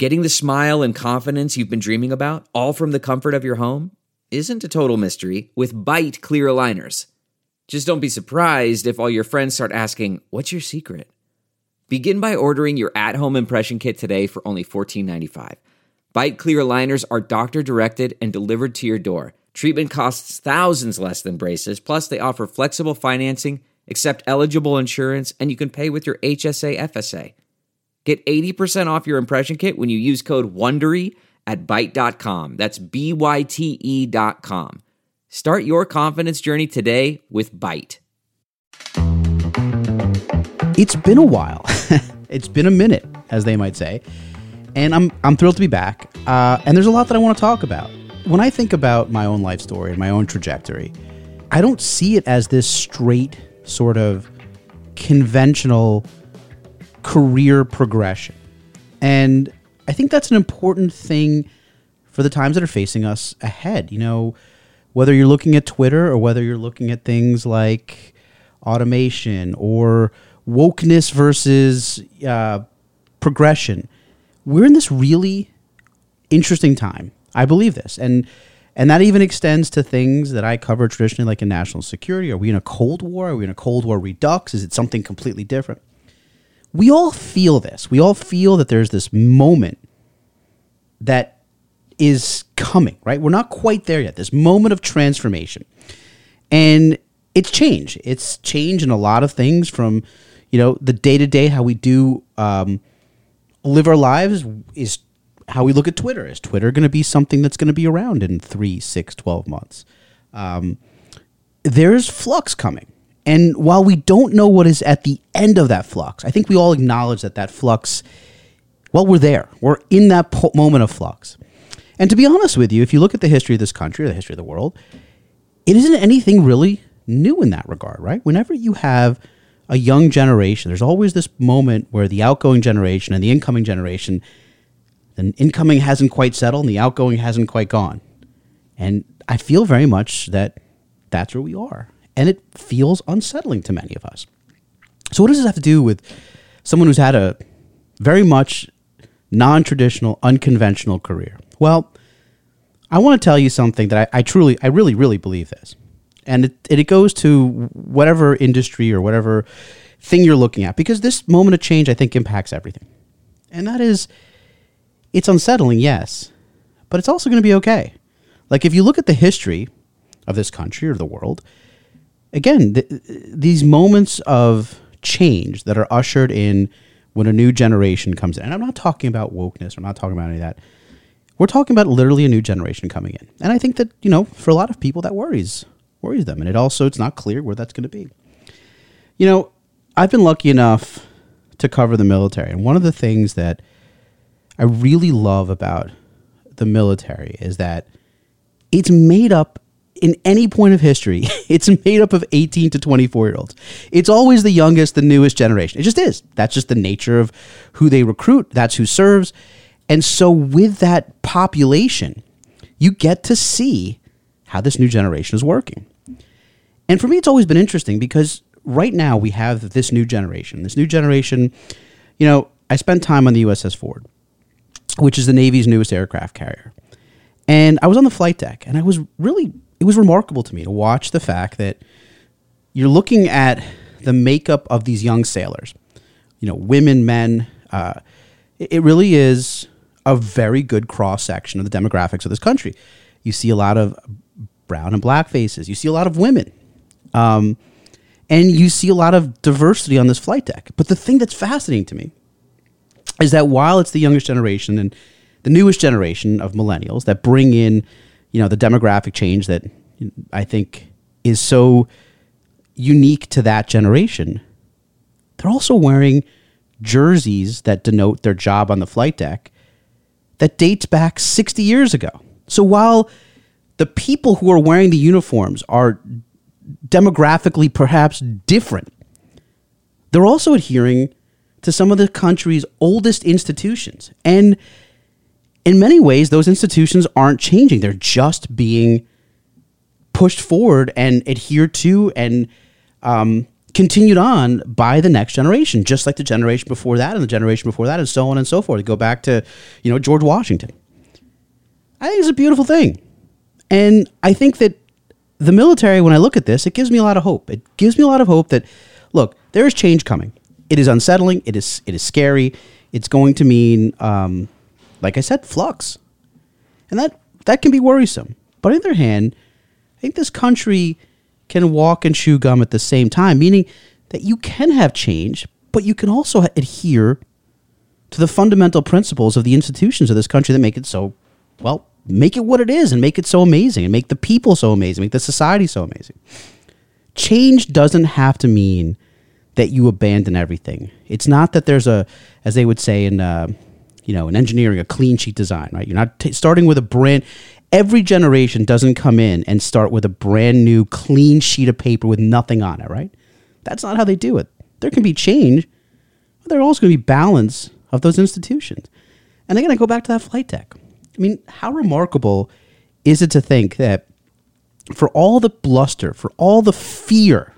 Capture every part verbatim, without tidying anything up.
Getting the smile and confidence you've been dreaming about, all from the comfort of your home, isn't a total mystery with Byte clear aligners. Just don't be surprised if all your friends start asking, "What's your secret?" Begin by ordering your at-home impression kit today for only fourteen ninety-five. Byte clear aligners are doctor-directed and delivered to your door. Treatment costs thousands less than braces, plus they offer flexible financing, accept eligible insurance, and you can pay with your H S A F S A. Get eighty percent off your impression kit when you use code WONDERY at byte dot com. That's B Y T E dot com. Start your confidence journey today with Byte. It's been a while. It's been a minute, as they might say. And I'm I'm thrilled to be back. Uh, and there's a lot that I want to talk about. When I think about my own life story and my own trajectory, I don't see it as this straight sort of conventional career progression. And I think that's an important thing for the times that are facing us ahead. You know, whether you're looking at Twitter or whether you're looking at things like automation or wokeness versus uh, progression, we're in this really interesting time. I believe this. And and that even extends to things that I cover traditionally, like in national security. Are we in a Cold War? Are we in a Cold War redux? Is it something completely different? We all feel this. We all feel that there's this moment that is coming, right? We're not quite there yet. This moment of transformation. And it's change. It's change in a lot of things, from, you know, the day-to-day, how we do um, live our lives is how we look at Twitter. Is Twitter going to be something that's going to be around in three, six, twelve months? Um, there's flux coming. And while we don't know what is at the end of that flux, I think we all acknowledge that that flux, well, we're there. We're in that po- moment of flux. And to be honest with you, if you look at the history of this country or the history of the world, it isn't anything really new in that regard, right? Whenever you have a young generation, there's always this moment where the outgoing generation and the incoming generation, the incoming hasn't quite settled and the outgoing hasn't quite gone. And I feel very much that that's where we are. And it feels unsettling to many of us. So what does this have to do with someone who's had a very much non-traditional, unconventional career? Well, I want to tell you something that I, I truly, I really, really believe this. And it, it goes to whatever industry or whatever thing you're looking at, because this moment of change, I think, impacts everything. And that is, it's unsettling, yes, but it's also going to be okay. Like, if you look at the history of this country or the world, again, th- these moments of change that are ushered in when a new generation comes in, and I'm not talking about wokeness, I'm not talking about any of that. We're talking about literally a new generation coming in. And I think that, you know, for a lot of people that worries, worries them. And it also, it's not clear where that's going to be. You know, I've been lucky enough to cover the military. And one of the things that I really love about the military is that it's made up, in any point of history, it's made up of eighteen to twenty-four year olds. It's always the youngest, the newest generation. It just is. That's just the nature of who they recruit. That's who serves. And so with that population, you get to see how this new generation is working. And for me, it's always been interesting because right now we have this new generation. This new generation, you know, I spent time on the U S S Ford, which is the Navy's newest aircraft carrier. And I was on the flight deck, and I was really, it was remarkable to me to watch the fact that you're looking at the makeup of these young sailors, you know, women, men. Uh, it, it really is a very good cross-section of the demographics of this country. You see a lot of brown and black faces. You see a lot of women. Um, and you see a lot of diversity on this flight deck. But the thing that's fascinating to me is that while it's the youngest generation and the newest generation of millennials that bring in, you know, the demographic change that I think is so unique to that generation, they're also wearing jerseys that denote their job on the flight deck that dates back sixty years ago. So while the people who are wearing the uniforms are demographically perhaps different, they're also adhering to some of the country's oldest institutions. And in many ways, those institutions aren't changing. They're just being pushed forward and adhered to and um, continued on by the next generation, just like the generation before that and the generation before that and so on and so forth. Go back to, you know, George Washington. I think it's a beautiful thing. And I think that the military, when I look at this, it gives me a lot of hope. It gives me a lot of hope that, look, there is change coming. It is unsettling. It is it is scary. It's going to mean, um, like I said, flux. And that, that can be worrisome. But on the other hand, I think this country can walk and chew gum at the same time, meaning that you can have change, but you can also adhere to the fundamental principles of the institutions of this country that make it so, well, make it what it is and make it so amazing and make the people so amazing, make the society so amazing. Change doesn't have to mean that you abandon everything. It's not that there's a, as they would say in, uh, you know, in engineering, a clean sheet design, right? You're not t- starting with a brand. Every generation doesn't come in and start with a brand new clean sheet of paper with nothing on it, right? That's not how they do it. There can be change, but there's also going to be balance of those institutions. And again, I go back to that flight deck. I mean, how remarkable is it to think that for all the bluster, for all the fear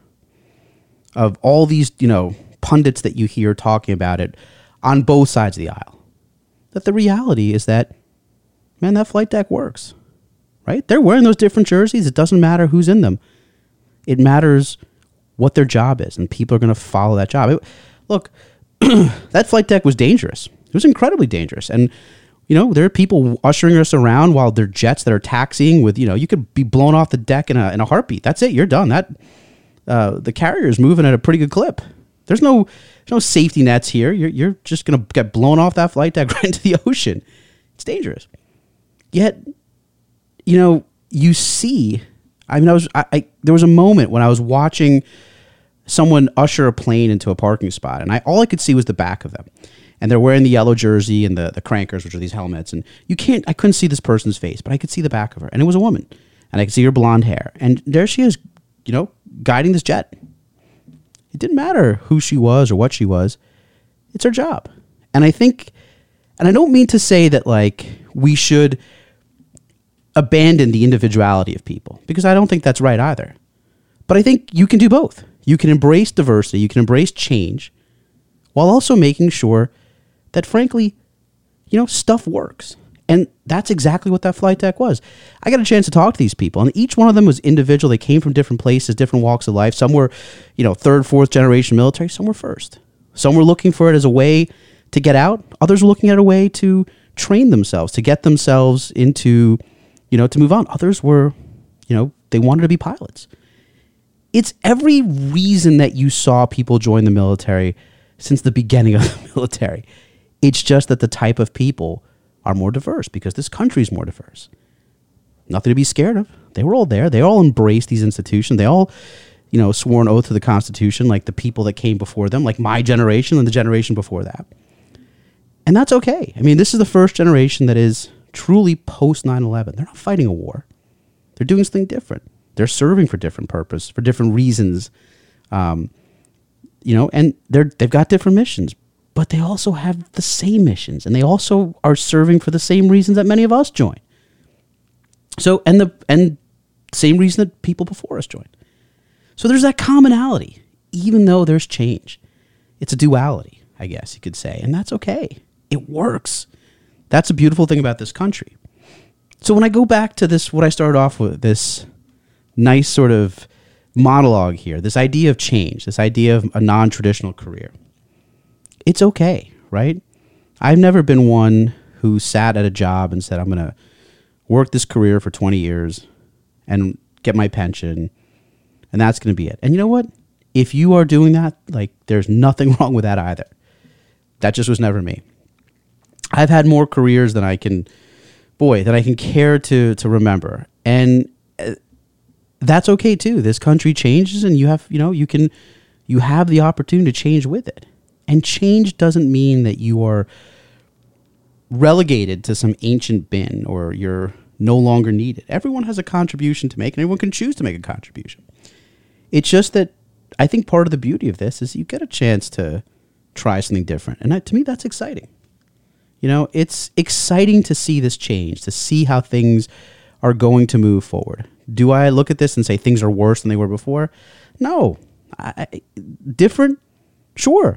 of all these, you know, pundits that you hear talking about it on both sides of the aisle, that the reality is that, man, that flight deck works, right? They're wearing those different jerseys. It doesn't matter who's in them. It matters what their job is, and people are going to follow that job. It, look, that flight deck was dangerous. It was incredibly dangerous. And, you know, there are people ushering us around while they're jets that are taxiing with, you know, you could be blown off the deck in a, in a heartbeat. That's it. You're done. That uh, the carrier is moving at a pretty good clip. There's no there's no safety nets here. You're, you're just going to get blown off that flight deck right into the ocean. It's dangerous. Yet, you know, you see, I mean, I was, I, I there was a moment when I was watching someone usher a plane into a parking spot, and I all I could see was the back of them. And they're wearing the yellow jersey and the, the crankers, which are these helmets. And you can't, I couldn't see this person's face, but I could see the back of her. And it was a woman. And I could see her blonde hair. And there she is, you know, guiding this jet. It didn't matter who she was or what she was. It's her job. And I think, and I don't mean to say that, like, we should abandon the individuality of people, because I don't think that's right either. But I think you can do both. You can embrace diversity. You can embrace change while also making sure that, frankly, you know, stuff works. And that's exactly what that flight deck was. I got a chance to talk to these people, and each one of them was individual. They came from different places, different walks of life. Some were, you know, third, fourth generation military. Some were first. Some were looking for it as a way to get out. Others were looking at a way to train themselves, to get themselves into, you know, to move on. Others were, you know, they wanted to be pilots. It's every reason that you saw people join the military since the beginning of the military. It's just that the type of people are more diverse because this country is more diverse. Nothing to be scared of. They were all there. They all embraced these institutions. They all, you know, swore an oath to the Constitution, like the people that came before them, like my generation and the generation before that. And that's okay. I mean, this is the first generation that is truly post nine eleven. They're not fighting a war. They're doing something different. They're serving for different purpose, for different reasons. Um, you know, and they're, they've got different missions, but they also have the same missions, and they also are serving for the same reasons that many of us join. So, and the and same reason that people before us joined. So there's that commonality, even though there's change. It's a duality, I guess you could say, and that's okay. It works. That's a beautiful thing about this country. So when I go back to this, what I started off with, this nice sort of monologue here, this idea of change, this idea of a non-traditional career, it's okay, right? I've never been one who sat at a job and said, I'm going to work this career for twenty years and get my pension, and that's going to be it. And you know what? If you are doing that, like, there's nothing wrong with that either. That just was never me. I've had more careers than I can, boy, that I can care to to remember. And uh, that's okay too. This country changes, and you have, you know, you can, you have the opportunity to change with it. And change doesn't mean that you are relegated to some ancient bin or you're no longer needed. Everyone has a contribution to make, and everyone can choose to make a contribution. It's just that I think part of the beauty of this is you get a chance to try something different. And that, to me, that's exciting. You know, it's exciting to see this change, to see how things are going to move forward. Do I look at this and say things are worse than they were before? No, I, I, different? Sure.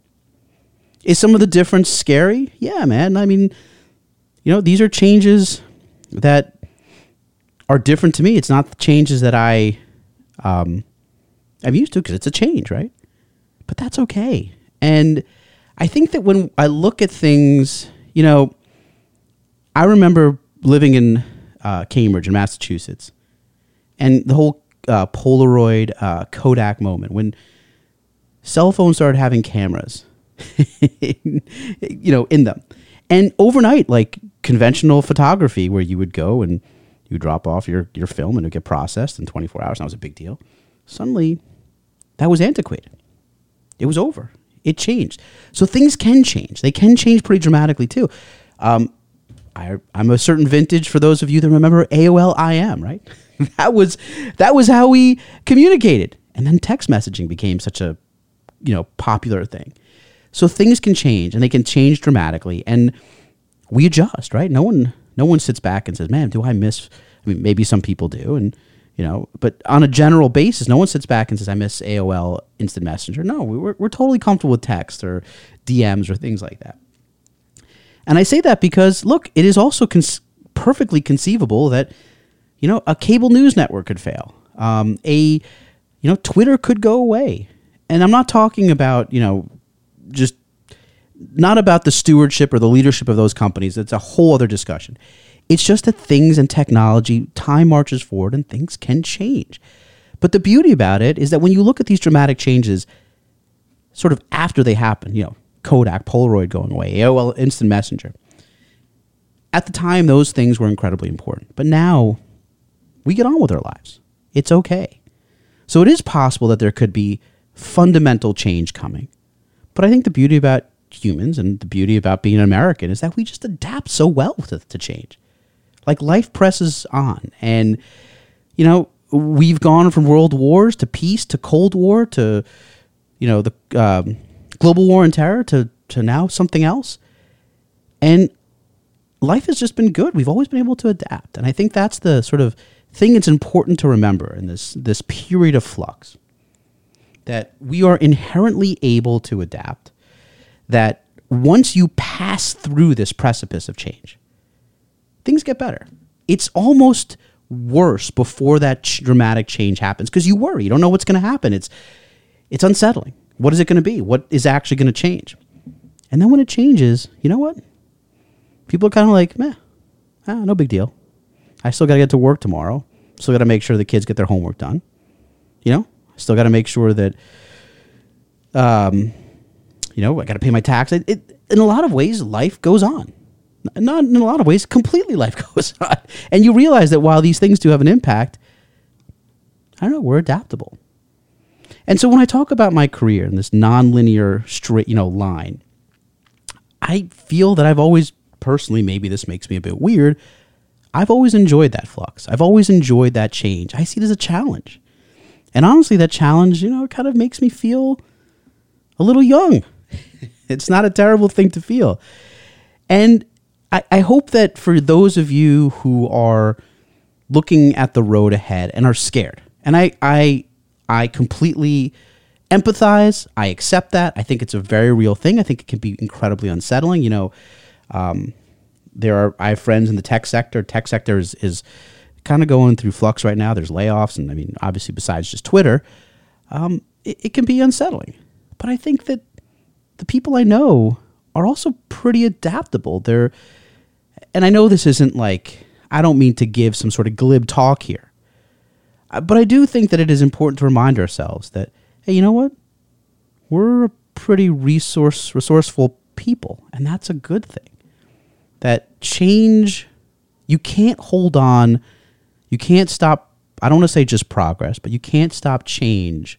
Is some of the difference scary? Yeah, man. I mean, you know, these are changes that are different to me. It's not the changes that I, um, I'm used to because it's a change, right? But that's okay. And I think that when I look at things, you know, I remember living in uh, Cambridge in Massachusetts, and the whole uh, Polaroid uh, Kodak moment when cell phones started having cameras, you know, in them. And overnight, like conventional photography where you would go and you drop off your, your film and it would get processed in twenty-four hours. And that was a big deal. Suddenly, that was antiquated. It was over. It changed. So things can change. They can change pretty dramatically too. Um, I, I'm a certain vintage for those of you that remember A O L I M, right? that was that was how we communicated. And then text messaging became such a, you know, popular thing. So things can change, and they can change dramatically, and we adjust, right? No one no one sits back and says, "Man, do I miss?" I mean, maybe some people do, and you know, but on a general basis, no one sits back and says, "I miss A O L Instant Messenger." No, we're we're totally comfortable with text or D Ms or things like that. And I say that because, look, it is also con- perfectly conceivable that, you know, a cable news network could fail. Um, a, you know, Twitter could go away. And I'm not talking about, you know, just not about the stewardship or the leadership of those companies. It's a whole other discussion. It's just that things and technology, time marches forward and things can change. But the beauty about it is that when you look at these dramatic changes, sort of after they happen, you know, Kodak, Polaroid going away, A O L Instant Messenger. At the time, those things were incredibly important. But now, we get on with our lives. It's okay. So it is possible that there could be fundamental change coming. But I think the beauty about humans and the beauty about being an American is that we just adapt so well to, to change. Like life presses on. And, you know, we've gone from world wars to peace to Cold War to, you know, the um, global war and terror to, to now something else. And life has just been good. We've always been able to adapt. And I think that's the sort of thing that's important to remember in this, this period of flux. That we are inherently able to adapt. That once you pass through this precipice of change, things get better. It's almost worse before that ch- dramatic change happens because you worry. You don't know what's going to happen. It's it's unsettling. What is it going to be? What is actually going to change? And then when it changes, you know what? People are kind of like, meh, ah, no big deal. I still got to get to work tomorrow. Still got to make sure the kids get their homework done. You know? Still got to make sure that, um, you know, I got to pay my tax. It, it, in a lot of ways, life goes on. Not in a lot of ways, completely life goes on. And you realize that while these things do have an impact, I don't know, we're adaptable. And so when I talk about my career in this nonlinear straight, you know, line, I feel that I've always personally, maybe this makes me a bit weird, I've always enjoyed that flux. I've always enjoyed that change. I see it as a challenge. And honestly, that challenge, you know, it kind of makes me feel a little young. It's not a terrible thing to feel. And I, I hope that for those of you who are looking at the road ahead and are scared, and I, I, I completely empathize. I accept that. I think it's a very real thing. I think it can be incredibly unsettling. You know, um, there are, I have friends in the tech sector. Tech sector is, is kind of going through flux right now. There's layoffs. And I mean, obviously besides just Twitter, um, it, it can be unsettling. But I think that the people I know are also pretty adaptable. They're, and I know this isn't like, I don't mean to give some sort of glib talk here. But I do think that it is important to remind ourselves that, hey, you know what? We're a pretty resource resourceful people, and that's a good thing. That change, you can't hold on, you can't stop, I don't want to say just progress, but you can't stop change,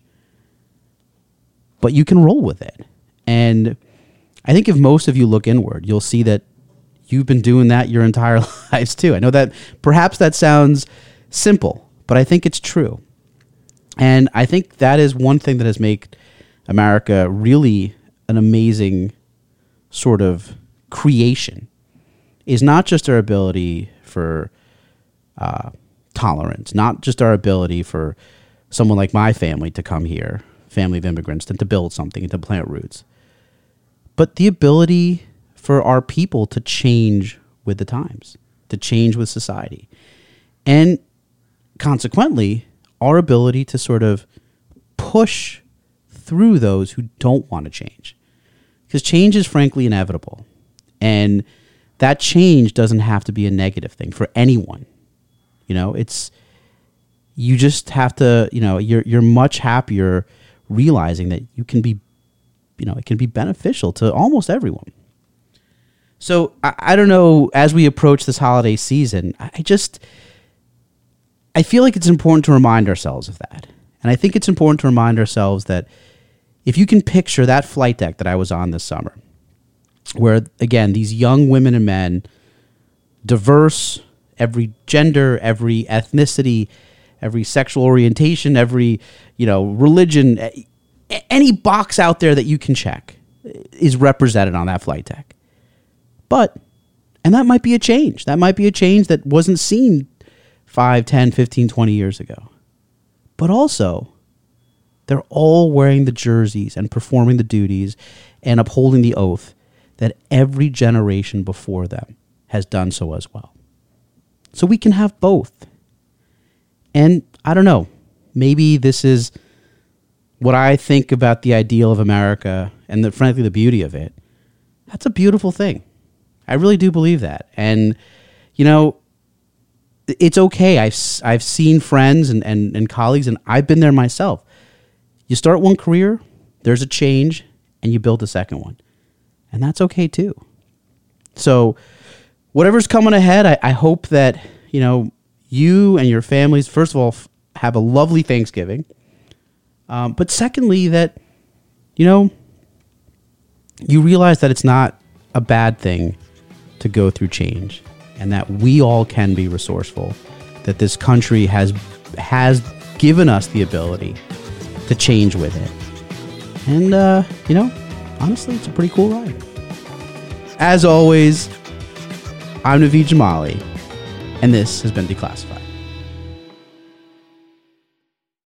but you can roll with it. And I think if most of you look inward, you'll see that you've been doing that your entire lives too. I know that perhaps that sounds simple, but I think it's true. And I think that is one thing that has made America really an amazing sort of creation, is not just our ability for uh, tolerance, not just our ability for someone like my family to come here family of immigrants than to build something and to plant roots. But the ability for our people to change with the times, to change with society. And consequently, our ability to sort of push through those who don't want to change. Because change is frankly inevitable. And that change doesn't have to be a negative thing for anyone. You know, it's, you just have to, you know, you're you're much happier realizing that you can be, you know, it can be beneficial to almost everyone. So I, I don't know, as we approach this holiday season, I just, I feel like it's important to remind ourselves of that. And I think it's important to remind ourselves that if you can picture that flight deck that I was on this summer, where, again, these young women and men, diverse, every gender, every ethnicity, every sexual orientation, every, you know, religion, any box out there that you can check is represented on that flight deck. But, and that might be a change. That might be a change that wasn't seen five, ten, fifteen, twenty years ago. But also, they're all wearing the jerseys and performing the duties and upholding the oath that every generation before them has done so as well. So we can have both. And I don't know, maybe this is what I think about the ideal of America and the, frankly, the beauty of it. That's a beautiful thing. I really do believe that. And, you know, it's okay. I've, I've seen friends and, and, and colleagues, and I've been there myself. You start one career, there's a change, and you build a second one. And that's okay too. So whatever's coming ahead, I, I hope that, you know, you and your families, first of all, f- have a lovely Thanksgiving. Um, but secondly, that, you know, you realize that it's not a bad thing to go through change, and that we all can be resourceful, that this country has has given us the ability to change with it. And, uh, you know, honestly, it's a pretty cool ride. As always, I'm Naveed Jamali, and this has been Declassified.